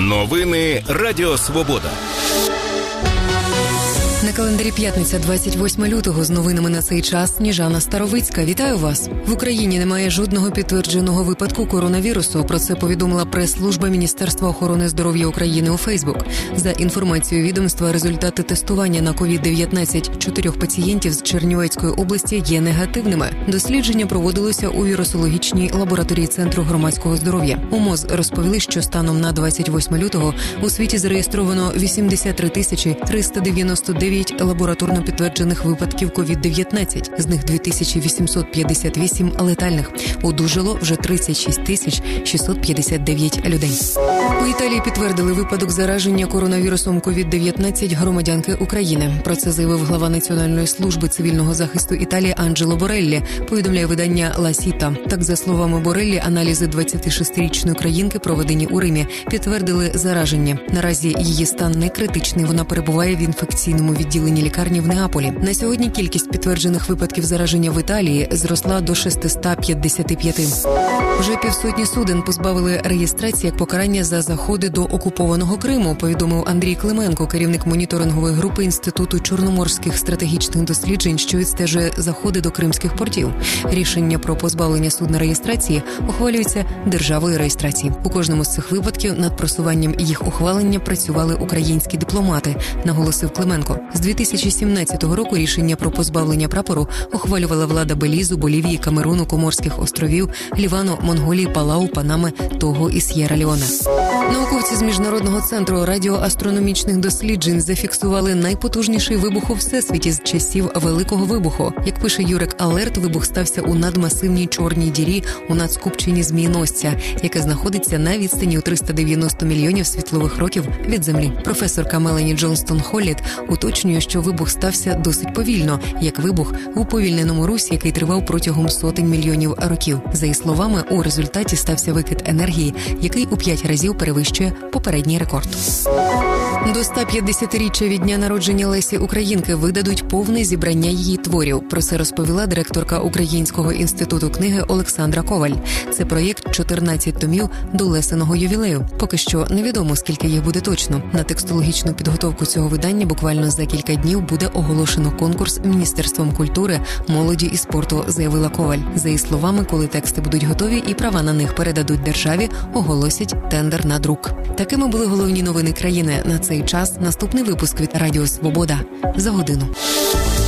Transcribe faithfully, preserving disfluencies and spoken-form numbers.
Новини Радіо Свобода. На календарі п'ятниця, двадцять восьмого лютого, з новинами на цей час Сніжана Старовицька. Вітаю вас! В Україні немає жодного підтвердженого випадку коронавірусу. Про це повідомила прес-служба Міністерства охорони здоров'я України у Фейсбук. За інформацією відомства, результати тестування на ковід дев'ятнадцять чотирьох пацієнтів з Чернівецької області є негативними. Дослідження проводилося у вірусологічній лабораторії Центру громадського здоров'я. У МОЗ розповіли, що станом на двадцять восьмого лютого у світі зареєстровано вісімдесят три тисячі триста дев'яносто дев'ять лабораторно підтверджених випадків ковід дев'ятнадцять, з них дві тисячі вісімсот п'ятдесят вісім летальних. Одужало вже тридцять шість тисяч шістсот п'ятдесят дев'ять людей. У Італії підтвердили випадок зараження коронавірусом ковід дев'ятнадцять громадянки України. Про це заявив глава Національної служби цивільного захисту Італії Анджело Бореллі, повідомляє видання Ла Сіта. Так, за словами Бореллі, аналізи двадцятишестирічної країнки, проведені у Римі, підтвердили зараження. Наразі її стан не критичний, вона перебуває в інфекційному відділенні лікарні в Неаполі. На сьогодні кількість підтверджених випадків зараження в Італії зросла до шестисот п'ятдесят п'ять. Вже півсотні суден позбавили реєстрації як покарання за заходи до окупованого Криму, повідомив Андрій Клименко, керівник моніторингової групи Інституту чорноморських стратегічних досліджень, що відстежує заходи до кримських портів. Рішення про позбавлення судна реєстрації ухвалюється державою реєстрації. У кожному з цих випадків над просуванням їх ухвалення працювали українські дипломати, наголосив Клименко. З дві тисячі сімнадцятого року рішення про позбавлення прапору ухвалювала влада Белізу, Болівії, Камеруну, Коморських островів, Лівану, Монголії, Палау, Панами, Того і С'єра-Леоне. Науковці з Міжнародного центру радіоастрономічних досліджень зафіксували найпотужніший вибух у всесвіті з часів Великого вибуху. Як пише Юрек Алерт, вибух стався у надмасивній чорній дірі у надскупченні змієносця, яке знаходиться на відстані у триста дев'яносто мільйонів світлових років від Землі. Професорка Мелані Джонстон-Холліт уточнює, що вибух стався досить повільно, як вибух у уповільненому русі, який тривав протягом сотень мільйонів років. За її словами, у результаті стався викид енергії, який у п'ять разів перевищує попередній рекорд. До сто п'ятдесятиріччя від дня народження Лесі Українки видадуть повне зібрання її творів. Про це розповіла директорка Українського інституту книги Олександра Коваль. Це проєкт чотирнадцять томів до Лесиного ювілею. Поки що невідомо, скільки їх буде точно. На текстологічну підготовку цього видання буквально за кілька днів буде оголошено конкурс Міністерством культури, молоді і спорту, заявила Коваль. За її словами, коли тексти будуть готові і права на них передадуть державі, оголосять тендер на друк. Такими були головні новини країни на цей час. Наступний випуск від Радіо Свобода за годину.